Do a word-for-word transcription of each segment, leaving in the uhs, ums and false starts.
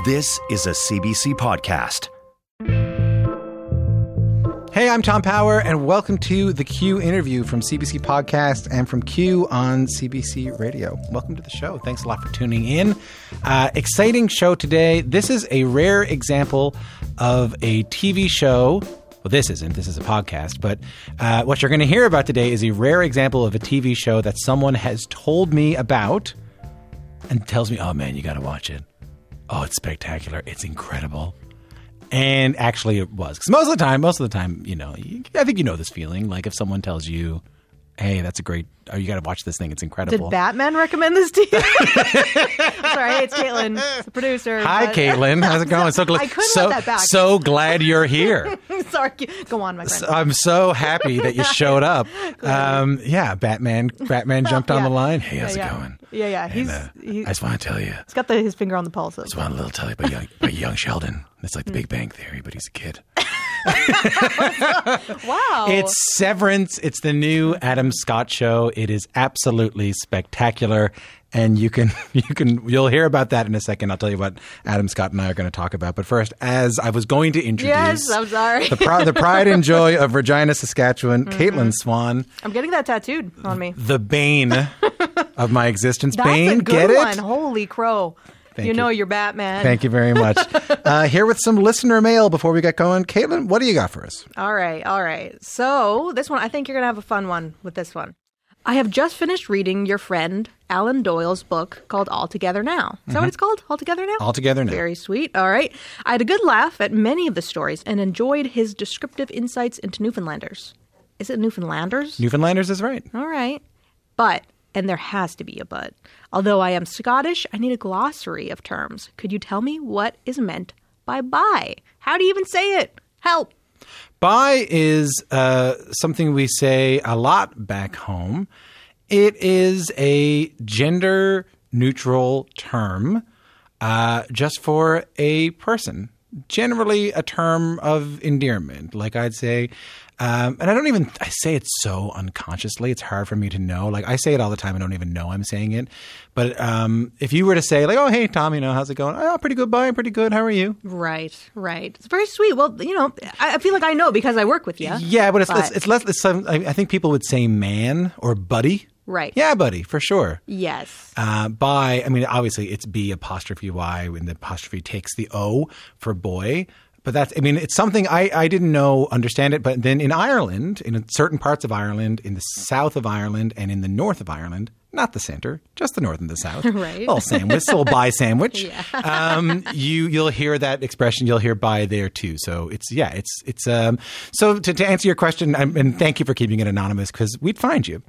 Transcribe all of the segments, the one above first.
This is a C B C podcast. Hey, I'm Tom Power, and welcome to the Q interview from C B C Podcast and from Q on C B C Radio. Welcome to the show. Thanks a lot for tuning in. Uh, exciting show today. This is a rare example of a T V show. Well, this isn't. This is a podcast. But uh, what you're going to hear about today is a rare example of a T V show that someone has told me about and tells me, oh, man, you got to watch it. Oh, it's spectacular. It's incredible. And actually it was. Because most of the time, most of the time, you know, I think you know this feeling. Like if someone tells you, hey, that's a great, oh, you got to watch this thing. It's incredible. Did Batman recommend this to you? Sorry, it's Caitlin, the producer. Hi, but... Caitlin. How's it going? So, gl- I couldn't so, let that back. So glad you're here. Sorry. Go on, my friend. So, I'm so happy that you showed up. Um, yeah, Batman Batman jumped on yeah. the line. Hey, how's yeah, it yeah. going? Yeah, yeah. He's, and, uh, he's, I just want to tell you. He's got the, his finger on the pulse. I just want to little tell you about young, about young Sheldon. It's like the Big Bang Theory, but he's a kid. Wow. It's Severance. It's the new Adam Scott show. It is absolutely spectacular. And you can, you can, you'll hear about that in a second. I'll tell you what Adam Scott and I are going to talk about. But first, as I was going to introduce, Yes, I'm sorry. the, pr- the pride and joy of Regina, Saskatchewan, mm-hmm. Caitlin Swan. I'm getting that tattooed on me. The bane of my existence. That's Bane, a good get one. it? Holy crow. Thank you you. know you're Batman. Thank you very much. Uh, here with some listener mail before we get going. Caitlin, what do you got for us? All right, all right. So this one, I think you're going to have a fun one with this one. I have just finished reading your friend Alan Doyle's book called All Together Now. Is Mm-hmm. that what it's called? All Together Now? All Together Now. Very sweet. All right. I had a good laugh at many of the stories and enjoyed his descriptive insights into Newfoundlanders. Is it Newfoundlanders? Newfoundlanders is right. All right. But, and there has to be a but, although I am Scottish, I need a glossary of terms. Could you tell me what is meant by bye? How do you even say it? Help. Bye is uh, something we say a lot back home. It is a gender-neutral term uh, just for a person. Generally a term of endearment. Like I'd say, um, and I don't even, I say it so unconsciously. It's hard for me to know. Like I say it all the time. I don't even know I'm saying it. But um, if you were to say like, oh, hey, Tom, you know, how's it going? Oh, pretty good. Bye. Pretty good. How are you? Right, right. It's very sweet. Well, you know, I, I feel like I know because I work with you. Yeah, but it's, but... it's, it's less, it's some, I, I think people would say man or buddy. Right. Yeah, buddy, for sure. Yes. Uh, by, I mean, obviously it's B apostrophe Y when the apostrophe takes the O for boy. But that's, I mean, it's something I, I didn't know, understand it. But then in Ireland, in certain parts of Ireland, in the south of Ireland and in the north of Ireland, not the center, just the north and the south. Right. Little sandwich, little bye sandwich. Yeah. um, you, you'll hear that expression. You'll hear bye there too. So it's, yeah, it's, it's, um, so to, to answer your question, um, and thank you for keeping it anonymous because we'd find you.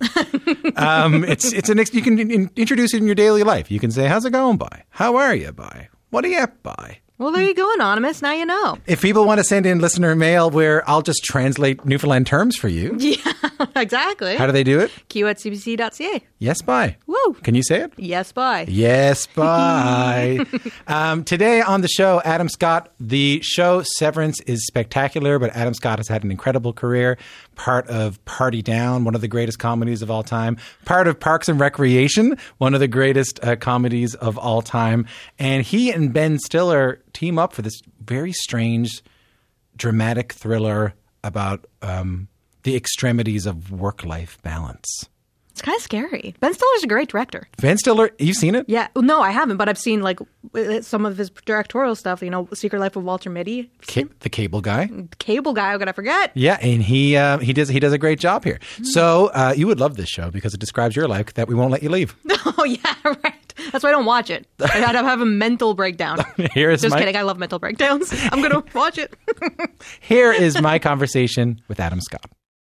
um, it's, it's an, you can in, introduce it in your daily life. You can say, how's it going, bye? How are you, bye? What are you at, bye? Well, there you go, Anonymous. Now you know. If people want to send in listener mail where I'll just translate Newfoundland terms for you. Yeah, exactly. How do they do it? Q at c b c dot c a. Yes, bye. Woo. Can you say it? Yes, bye. Yes, bye. um, today on the show, Adam Scott. The show Severance is spectacular, but Adam Scott has had an incredible career. Part of Party Down, one of the greatest comedies of all time. Part of Parks and Recreation, one of the greatest uh, comedies of all time. And he and Ben Stiller team up for this very strange, dramatic thriller about um, the extremities of work-life balance. It's kind of scary. Ben Stiller's a great director. Ben Stiller, you've seen it? Yeah. No, I haven't, but I've seen like some of his directorial stuff, you know, Secret Life of Walter Mitty. Ca- the Cable Guy. Cable Guy, how could I forget? Yeah, and he uh, he does he does a great job here. Mm. So uh, you would love this show because it describes your life that we won't let you leave. Oh, yeah, right. That's why I don't watch it. I had to have a mental breakdown. Here is Just my... kidding. I love mental breakdowns. I'm going to watch it. Here is my conversation with Adam Scott.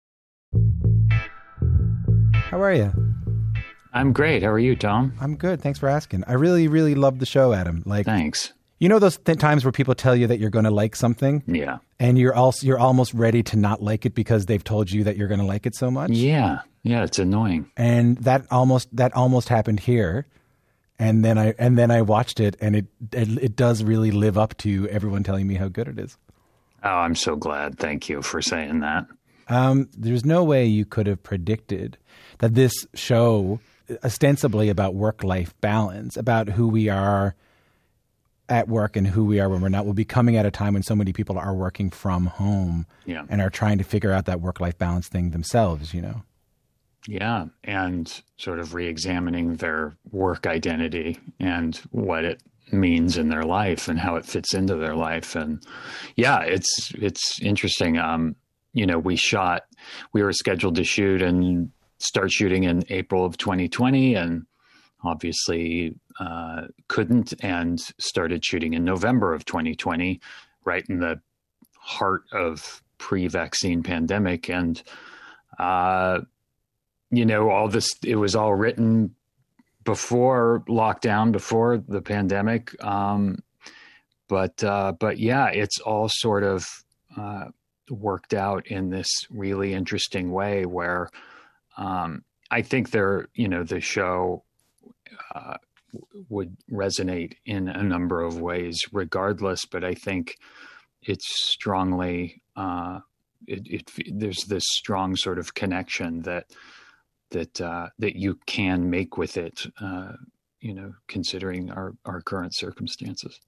How are you? I'm great. How are you, Tom? I'm good. Thanks for asking. I really, really love the show, Adam. Like, thanks. You know those th- times where people tell you that you're going to like something? Yeah. And you're also you're almost ready to not like it because they've told you that you're going to like it so much? Yeah. Yeah, it's annoying. And that almost that almost happened here. And then I and then I watched it, and it, it it does really live up to everyone telling me how good it is. Oh, I'm so glad. Thank you for saying that. Um, there's no way you could have predicted that this show, ostensibly about work-life balance, about who we are at work and who we are when we're not will be coming at a time when so many people are working from home Yeah. and are trying to figure out that work-life balance thing themselves, you know? Yeah. And sort of re-examining their work identity and what it means in their life and how it fits into their life. And yeah, it's, it's interesting. Um, you know, we shot, we were scheduled to shoot and start shooting in April of twenty twenty, and obviously uh, couldn't, and started shooting in November of twenty twenty, right in the heart of pre-vaccine pandemic. And, uh, you know, all this, it was all written before lockdown, before the pandemic. Um, but, uh, but yeah, it's all sort of uh, worked out in this really interesting way where um, I think there, you know, the show uh, would resonate in a number of ways regardless, but I think it's strongly, uh, it, it, there's this strong sort of connection that, that, uh, that you can make with it, uh, you know, considering our, our current circumstances.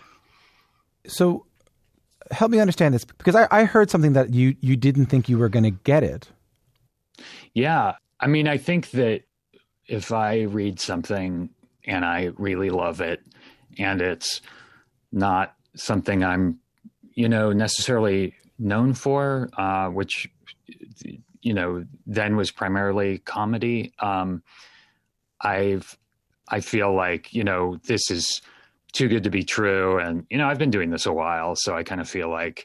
So help me understand this, because I, I heard something that you, you didn't think you were going to get it. Yeah. I mean, I think that if I read something and I really love it and it's not something I'm, you know, necessarily known for, uh, which, you know, then was primarily comedy. Um, I've, I feel like, you know, this is too good to be true. And, you know, I've been doing this a while, so I kind of feel like,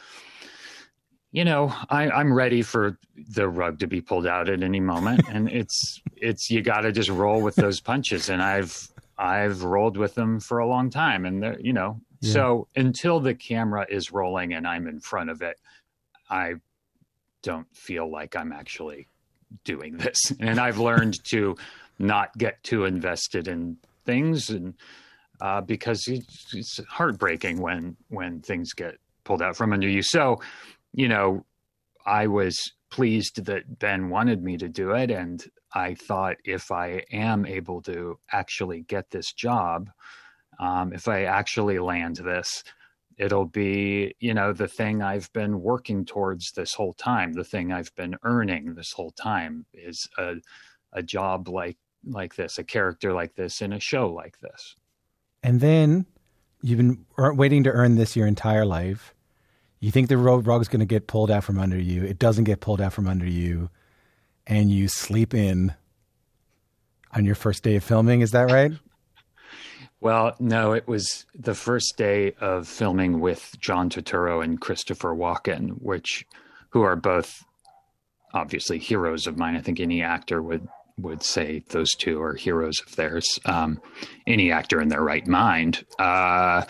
you know, I, I'm ready for the rug to be pulled out at any moment. And it's, it's, you got to just roll with those punches. And I've, I've rolled with them for a long time. And they're, you know, yeah. So until the camera is rolling and I'm in front of it, I don't feel like I'm actually doing this. And I've learned to not get too invested in things. And, uh, because it's, it's heartbreaking when, when things get pulled out from under you. So, you know, I was pleased that Ben wanted me to do it. And I thought if I am able to actually get this job, um, if I actually land this, it'll be, you know, the thing I've been working towards this whole time, the thing I've been earning this whole time is a, a job like, like this, a character like this in a show like this. And then you've been waiting to earn this your entire life. You think the rug is going to get pulled out from under you. It doesn't get pulled out from under you. And you sleep in on your first day of filming. Is that right? Well, no, it was the first day of filming with John Turturro and Christopher Walken, which, who are both obviously heroes of mine. I think any actor would, would say those two are heroes of theirs. Um, any actor in their right mind. Uh,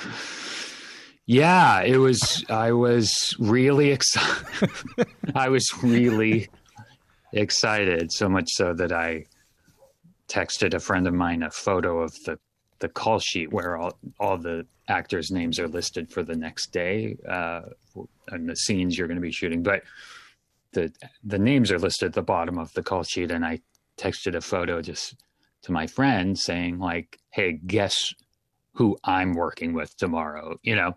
Yeah, it was, I was really excited. I was really excited, so much so that I texted a friend of mine a photo of the, the call sheet where all, all the actors' names are listed for the next day, uh, and the scenes you're going to be shooting. But the, the names are listed at the bottom of the call sheet. And I texted a photo just to my friend saying like, hey, guess who I'm working with tomorrow, you know?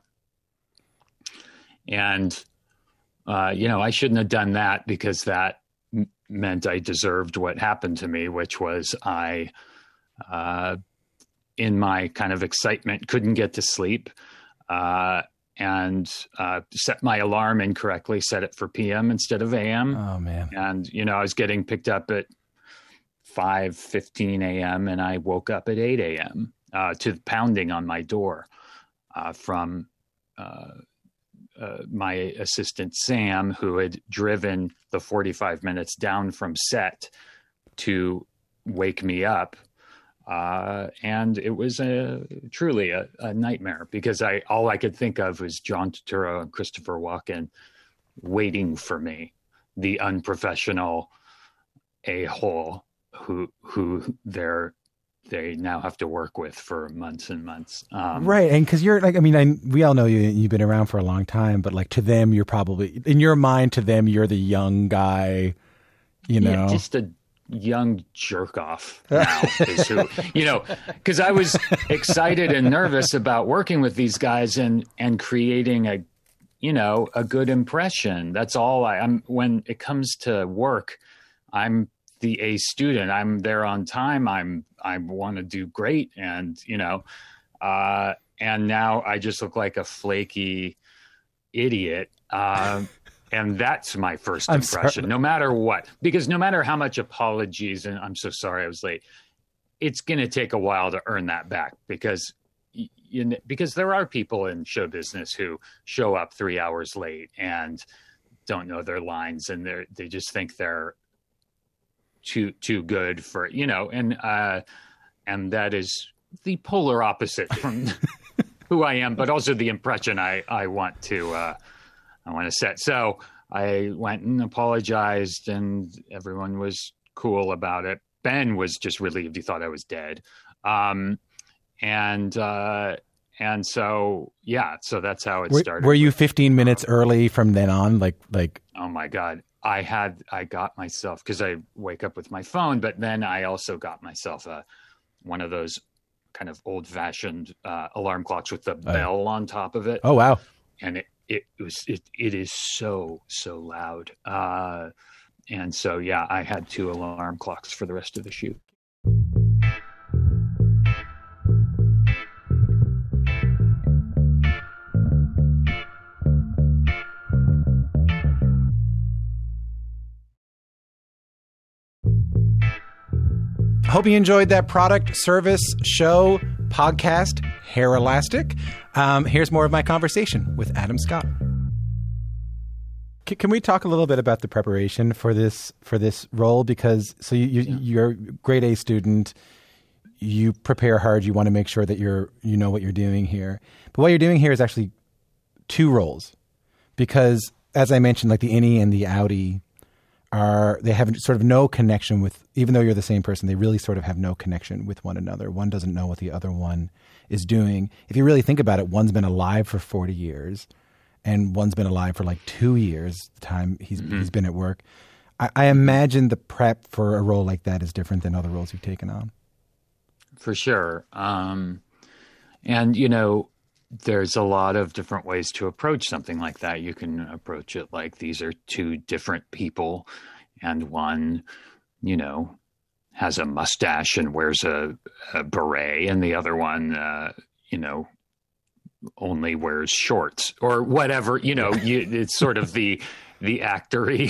And, uh, you know, I shouldn't have done that because that m- meant I deserved what happened to me, which was I, uh, in my kind of excitement, couldn't get to sleep, uh, and uh, set my alarm incorrectly, set it for P M instead of A M. Oh, man. And, you know, I was getting picked up at five fifteen a.m. and I woke up at eight a.m. Uh, to pounding on my door uh, from uh Uh, my assistant, Sam, who had driven the forty-five minutes down from set to wake me up. Uh, and it was a, truly a, a nightmare because I, all I could think of was John Turturro and Christopher Walken waiting for me, the unprofessional a-hole who, who they're, they now have to work with for months and months. Um, right. And cause you're like, I mean, I, we all know you, you've been around for a long time, but like to them, you're probably in your mind, to them, you're the young guy, you know, yeah, just a young jerk off now is who, you know, because I was excited and nervous about working with these guys and, and creating a, you know, a good impression. That's all I, I'm, when it comes to work, I'm the A student. I'm there on time. I'm, I want to do great. And, you know, uh, and now I just look like a flaky idiot. Uh, And that's my first I'm impression, sorry. no matter what, because no matter how much apologies and I'm so sorry I was late, it's going to take a while to earn that back because, you know, because there are people in show business who show up three hours late and don't know their lines and they they just think they're too too good for, you know, and uh, and that is the polar opposite from who I am, but also the impression I I want to. Uh, I want to set. So I went and apologized and everyone was cool about it. Ben was just relieved. He thought I was dead. Um, and, uh, and so, yeah, so that's how it Were, started. were you fifteen minutes early from then on? Like, like, Oh my God. I had, I got myself, cause I wake up with my phone, but then I also got myself a, one of those kind of old fashioned, uh, alarm clocks with the bell on top of it. oh, wow. And it, It was it it is so so loud, uh, and so yeah, I had two alarm clocks for the rest of the shoot. Hope you enjoyed that product, service, show, podcast, Hair Elastic. Um, here's more of my conversation with Adam Scott. C- can we talk a little bit about the preparation for this for this role? Because so you, you, Yeah. you're a grade A student, you prepare hard, you want to make sure that you're you know what you're doing here. But what you're doing here is actually two roles, because as I mentioned, like the innie and the outie are they have sort of no connection with, even though you're the same person, they really sort of have no connection with one another. One doesn't know what the other one is doing. If you really think about it, one's been alive for forty years and one's been alive for like two years, the time he's mm-hmm. he's been at work. I, I imagine the prep for a role like that is different than other roles you've taken on. For sure. Um, and, you know, there's a lot of different ways to approach something like that. You can approach it like these are two different people and one, you know, has a mustache and wears a, a beret and the other one, uh, you know, only wears shorts or whatever, you know, you, it's sort of the, the actory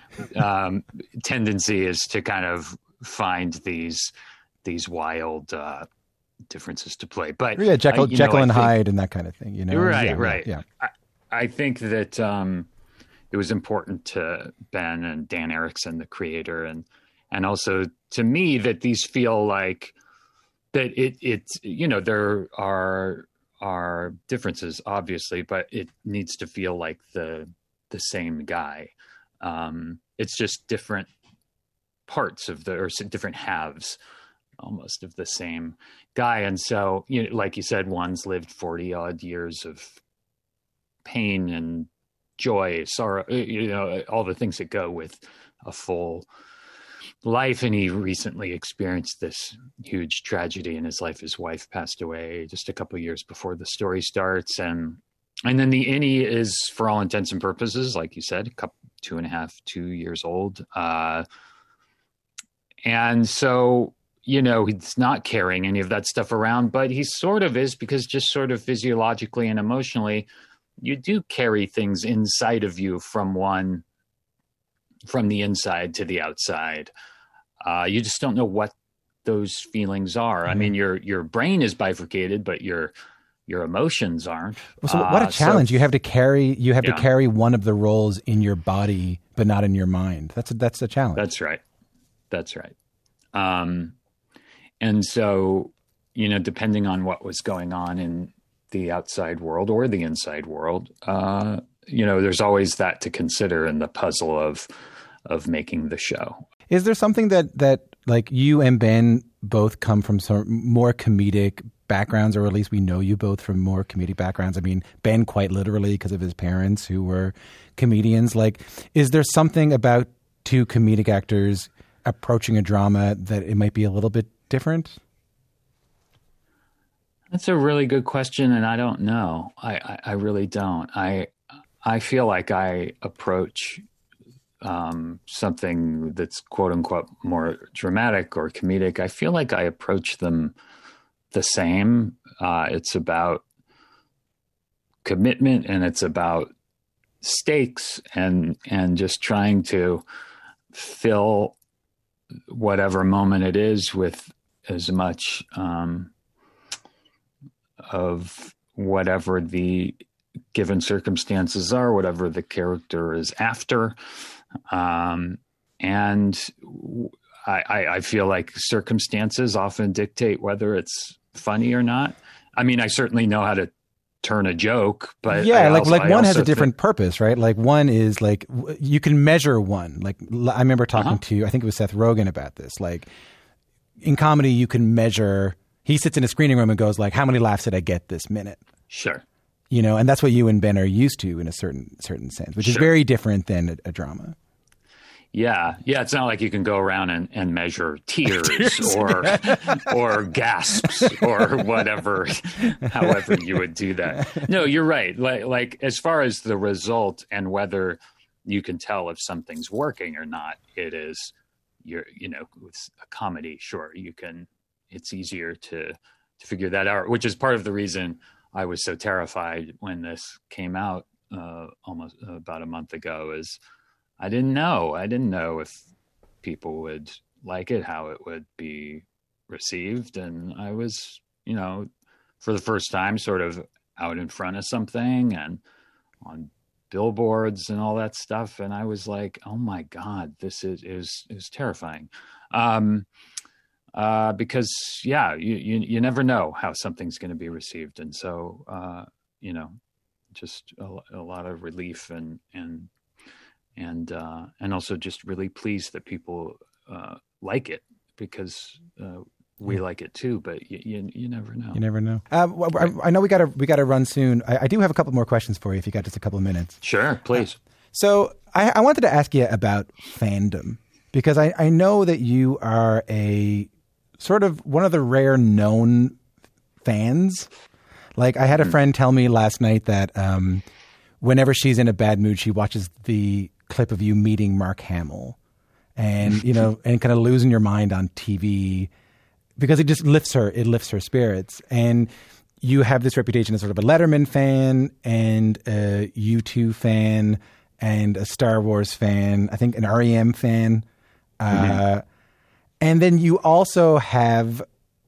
um, tendency is to kind of find these, these wild, uh, differences to play, but yeah, Jekyll, I, you Jekyll know, and think, Hyde and that kind of thing, you know? Right, yeah, right. Yeah. I, I think that um, it was important to Ben and Dan Erickson, the creator, and and also to me that these feel like that it it's you know there are are differences obviously, but it needs to feel like the the same guy. Um, it's just different parts of the or different halves almost of the same guy. And so, you know, like you said, one's lived forty odd years of pain and joy, sorrow, you know, all the things that go with a full life. And he recently experienced this huge tragedy in his life. His wife passed away just a couple of years before the story starts. And, and then the innie is, for all intents and purposes, like you said, a couple, two and a half, two years old. Uh, and so, you know, he's not carrying any of that stuff around, but he sort of is, because just sort of physiologically and emotionally, you do carry things inside of you from one, from the inside to the outside. Uh, you just don't know what those feelings are. Mm-hmm. I mean, your, your brain is bifurcated, but your, your emotions aren't. Well, so what a uh, challenge. So, you have to carry, you have yeah. to carry one of the roles in your body, but not in your mind. That's a, that's a challenge. That's right. That's right. Um, And so, you know, depending on what was going on in the outside world or the inside world, uh, you know, there's always that to consider in the puzzle of of making the show. Is there something that, that like you and Ben both come from some more comedic backgrounds, or at least we know you both from more comedic backgrounds? I mean, Ben quite literally because of his parents who were comedians. Like, is there something about two comedic actors approaching a drama that it might be a little bit different? That's a really good question, and I don't know. I, I, I really don't. I I feel like I approach um, something that's quote unquote more dramatic or comedic. I feel like I approach them the same. Uh, it's about commitment, and it's about stakes, and and just trying to fill whatever moment it is with as much um, of whatever the given circumstances are, whatever the character is after. Um, and I, I, I feel like circumstances often dictate whether it's funny or not. I mean, I certainly know how to turn a joke, but yeah, I like also, like I one has a also different think, purpose, right? Like one is like w- you can measure one. Like l- I remember talking Uh-huh. to, I think it was Seth Rogen about this. Like in comedy, you can measure. He sits in a screening room and goes like, "How many laughs did I get this minute?" sure. You know, and that's what you and Ben are used to in a certain certain sense, which is Sure. very different than a, a drama. Yeah. Yeah. It's not like you can go around and, and measure tears, or, or gasps or whatever, however you would do that. No, you're right. Like, like as far as the result and whether you can tell if something's working or not, it is, you're, you know, with a comedy, sure, you can, it's easier to, to figure that out, which is part of the reason I was so terrified when this came out uh, almost uh, about a month ago. Is I didn't know. I didn't know if people would like it, how it would be received. And I was, you know, for the first time sort of out in front of something and on billboards and all that stuff. And I was like, oh my God, this is, is, is terrifying. Um, uh, because yeah, you, you, you never know how something's going to be received. And so, uh, you know, just a, a lot of relief and, and, and uh, and also just really pleased that people uh, like it, because uh, we Yeah. like it too. But you, you, you never know. You never know. Um, well, I, I know we got to we got to run soon. I, I do have a couple more questions for you if you got just a couple of minutes. Sure, please. So I, I wanted to ask you about fandom, because I, I know that you are a sort of one of the rare known fans. Like I had a friend tell me last night that um, whenever she's in a bad mood, she watches the clip of you meeting Mark Hamill, and you know, and kind of losing your mind on T V, because it just lifts her. It lifts her spirits. And you have this reputation as sort of a Letterman fan and a U two fan and a Star Wars fan. I think an R E M fan. Mm-hmm. Uh, and then you also have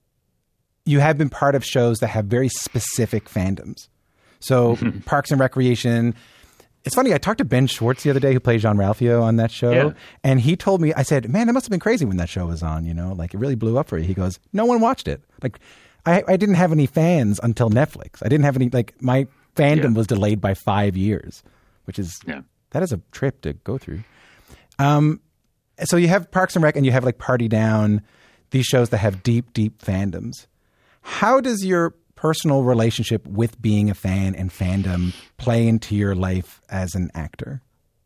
you have been part of shows that have very specific fandoms. So Parks and Recreation. It's funny, I talked to Ben Schwartz the other day, who played Jean-Ralphio on that show. Yeah. And he told me, I said, man, it must have been crazy when that show was on, you know, like it really blew up for you. He goes, no one watched it. Like I, I didn't have any fans until Netflix. I didn't have any, like my fandom Yeah. was delayed by five years, which is, Yeah. that is a trip to go through. Um, so you have Parks and Rec and you have like Party Down, these shows that have deep, deep fandoms. How does your personal relationship with being a fan and fandom play into your life as an actor?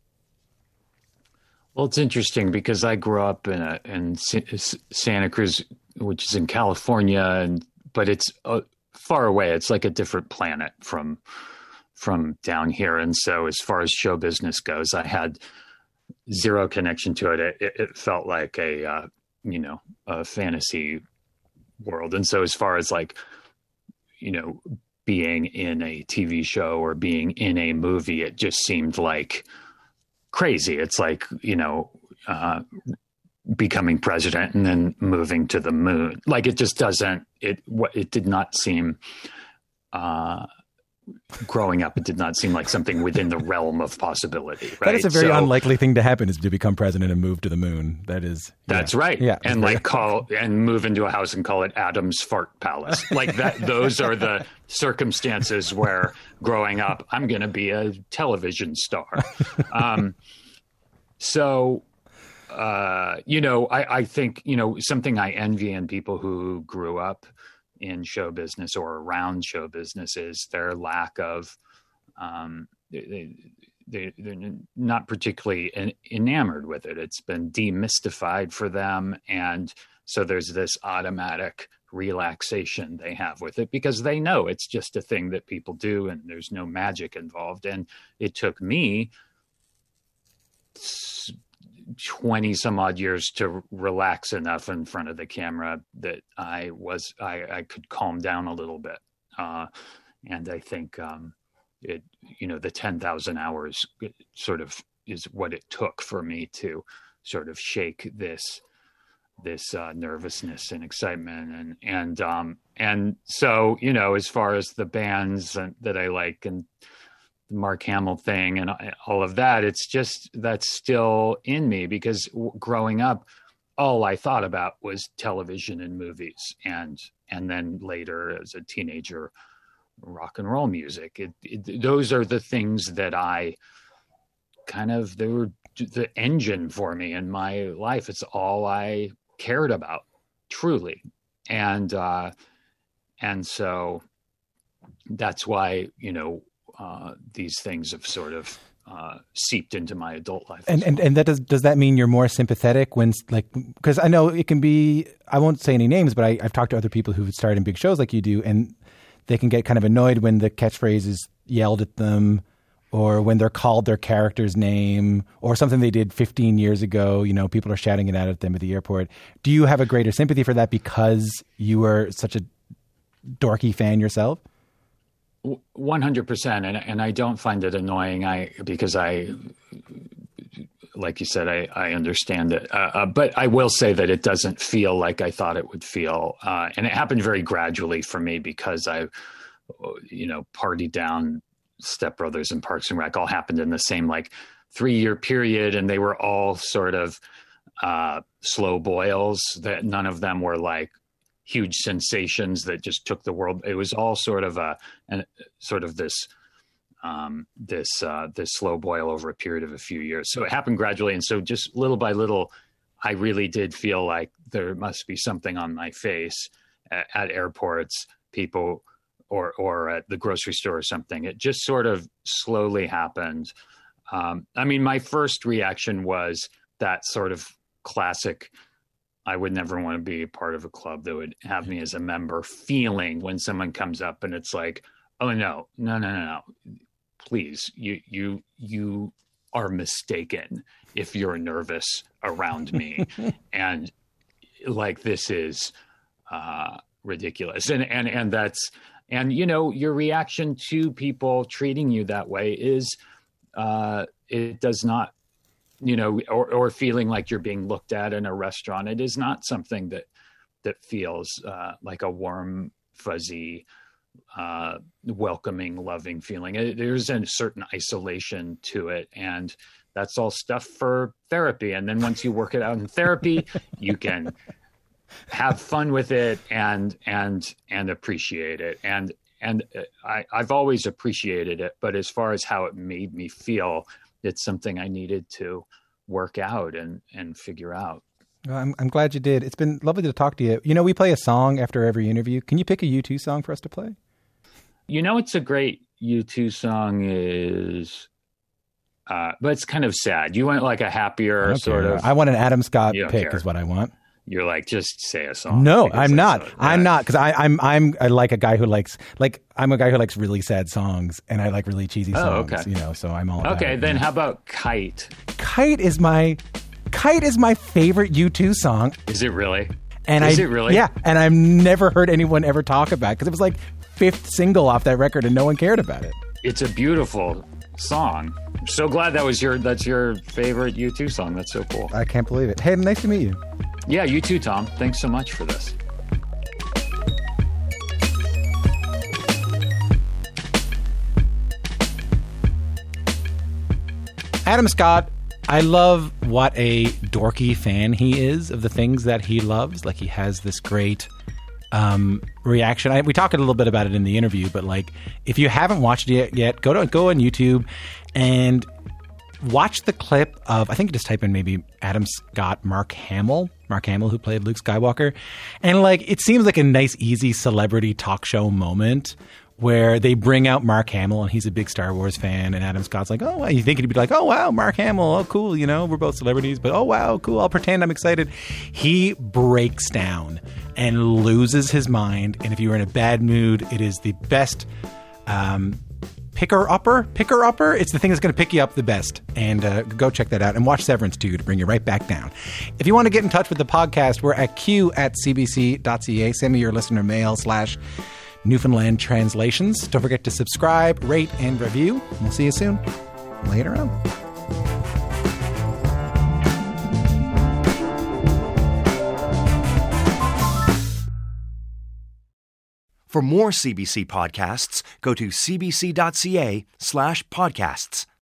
Well, it's interesting because I grew up in a, in S- Santa Cruz, which is in California, and but it's uh, far away. It's like a different planet from from down here. And so, as far as show business goes, I had zero connection to it. It, it felt like a uh, you know a fantasy world. And so, as far as like you know, being in a T V show or being in a movie, it just seemed like crazy. It's like, you know, uh, becoming president and then moving to the moon. Like it just doesn't, it, it did not seem, uh, growing up, it did not seem like something within the realm of possibility. Right? That is a very So, unlikely thing to happen, is to become president and move to the moon. That is. That's yeah. right. Yeah. And like call and move into a house and call it Adam's Fart Palace. Like that, those are the circumstances where growing up, I'm going to be a television star. Um, so, uh, you know, I, I think, you know, something I envy in people who grew up in show business or around show business is their lack of, um, they, they, they're not particularly en- enamored with it. It's been demystified for them. And so there's this automatic relaxation they have with it because they know it's just a thing that people do and there's no magic involved. And it took me twenty some odd years to relax enough in front of the camera that I was, I, I could calm down a little bit. Uh, and I think, um, it, you know, the ten thousand hours sort of is what it took for me to sort of shake this, this, uh, nervousness and excitement. And, and, um, and so, you know, as far as the bands that I like and the Mark Hamill thing and all of that, it's just, that's still in me because growing up, all I thought about was television and movies. And, and then later as a teenager, rock and roll music. It, it, those are the things that I kind of, they were the engine for me in my life. It's all I cared about, truly. And, uh, and so that's why, you know, uh, these things have sort of, uh, seeped into my adult life. And, well. and, and that does, does that mean you're more sympathetic when, like, cause I know it can be, I won't say any names, but I, I've talked to other people who've started in big shows like you do, and they can get kind of annoyed when the catchphrase is yelled at them or when they're called their character's name or something they did fifteen years ago. You know, people are shouting it out at them at the airport. Do you have a greater sympathy for that because you were such a dorky fan yourself? one hundred percent. And, and I don't find it annoying. I, because I, like you said, I, I understand it. Uh, uh, but I will say that it doesn't feel like I thought it would feel. Uh, and it happened very gradually for me because I, you know, Party Down, Step Brothers, and Parks and Rec all happened in the same like three year period. And they were all sort of uh, slow boils that none of them were like huge sensations that just took the world. It was all sort of a, an, sort of this, um, this, uh, this slow boil over a period of a few years. So it happened gradually. And so just little by little, I really did feel like there must be something on my face at, at airports, people, or, or at the grocery store or something. It just sort of slowly happened. Um, I mean, my first reaction was that sort of classic, I would never want to be a part of a club that would have me as a member feeling when someone comes up and it's like, oh no, no, no, no, no. Please, you, you, you are mistaken if you're nervous around me. And like, this is, uh, ridiculous. And, and, and that's, and, you know, your reaction to people treating you that way is, uh, it does not, you know, or, or feeling like you're being looked at in a restaurant. It is not something that, that feels, uh, like a warm, fuzzy, uh, welcoming, loving feeling. It, there's a certain isolation to it. And that's all stuff for therapy. And then once you work it out in therapy, you can have fun with it and, and, and appreciate it. And, and I, I've always appreciated it, but as far as how it made me feel, it's something I needed to work out and, and figure out. Well, I'm, I'm glad you did. It's been lovely to talk to you. You know, we play a song after every interview. Can you pick a U two song for us to play? You know, it's a great U two song is, uh, but it's kind of sad. You want like a happier sort care. of. I want an Adam Scott pick care. Is what I want. You're like, just say a song. No, I'm not. So, I'm not because I'm I'm I like a guy who likes like I'm a guy who likes really sad songs and I like really cheesy songs. Oh, okay. You know, so I'm all about okay. it, Then yeah. how about Kite? Kite is my Kite is my favorite U two song. Is it really? And is I, it really? Yeah, and I've never heard anyone ever talk about it because it was like fifth single off that record and no one cared about it. It's a beautiful song. I'm so glad that was your that's your favorite U two song. That's so cool. I can't believe it. Hey, nice to meet you. Yeah, you too, Tom. Thanks so much for this. Adam Scott, I love what a dorky fan he is of the things that he loves. Like he has this great um, reaction. I, we talked a little bit about it in the interview, but like if you haven't watched it yet, go to go on YouTube and watch the clip of, I think you just type in maybe Adam Scott, Mark Hamill, Mark Hamill, who played Luke Skywalker. And like, it seems like a nice, easy celebrity talk show moment where they bring out Mark Hamill, and he's a big Star Wars fan, and Adam Scott's like, oh, wow. You think he'd be like, oh, wow, Mark Hamill, oh, cool, you know, we're both celebrities, but oh, wow, cool, I'll pretend I'm excited. He breaks down and loses his mind, and if you were in a bad mood, it is the best um, picker-upper, picker-upper. It's the thing that's going to pick you up the best, and uh, go check that out, and watch Severance, too, to bring you right back down. If you want to get in touch with the podcast, we're at q at c b c dot c a. Send me your listener mail slash Newfoundland translations. Don't forget to subscribe, rate, and review. We'll see you soon. Later on. For more C B C podcasts, go to c b c dot c a slash podcasts.